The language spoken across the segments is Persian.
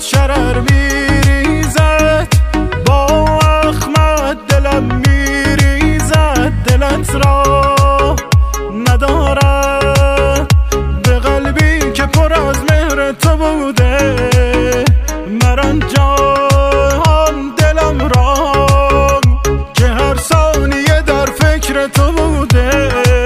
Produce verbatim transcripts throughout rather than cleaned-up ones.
شرر میریزد، با احمد دلم میریزد. دلت را ندارد به قلبی که پر از مهر تو بوده. مران جان دلم را که هر ثانیه در فکر تو بوده.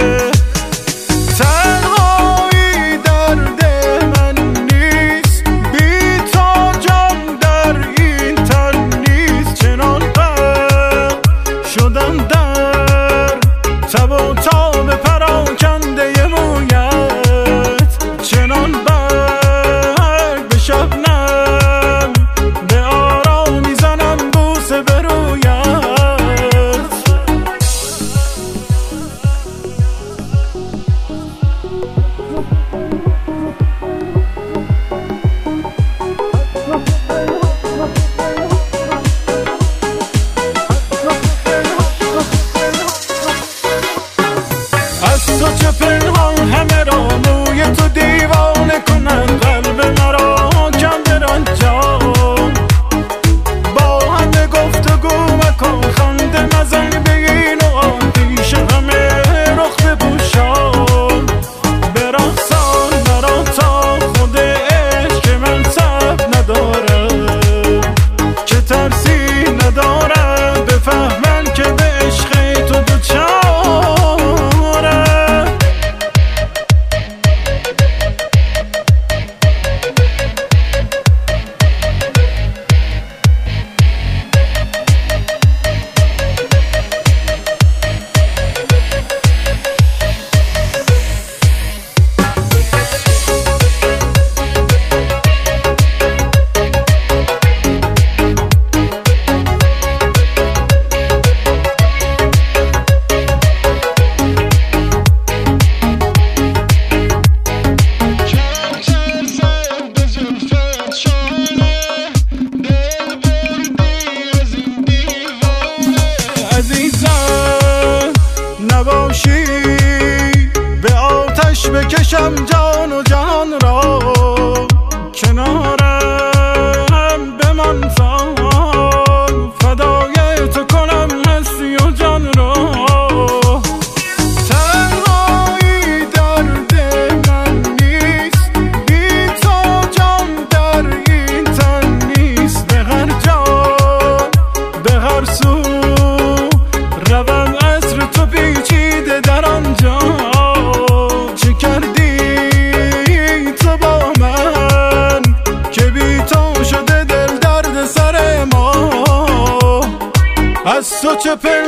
تنهایی درد من نیست، بی تو جان در این تن نیست. چنان غرق شدم در تب و تاب پراکنده مویت، چنان برگ به شبنم به آرام میزنم بوسه به رویت. از تو چه پنهان همه را موی تو دیوانه کنن قلب مرا کم بران جان. با همه گفتگو مکن خنده مزن بگین و آتیش همه رخ بپوشان. برقصان مرا تا خود عشق که من تب ندارم، که ترسی ندارم بفهمن که به عشق تو دوچارم. عزیزم نباشی به آتش بکشم جان و جهان را، کنارم بمان تا فدای تو کنم هستی و جان را. تنهایی درد من نیست، بی تو جان در این تن نیست. به هر جا به هر سو روم عصر تو پیچیده در آنجا. چه کردی تو با من که بی تو شده دل درد سر ما؟ از تو چه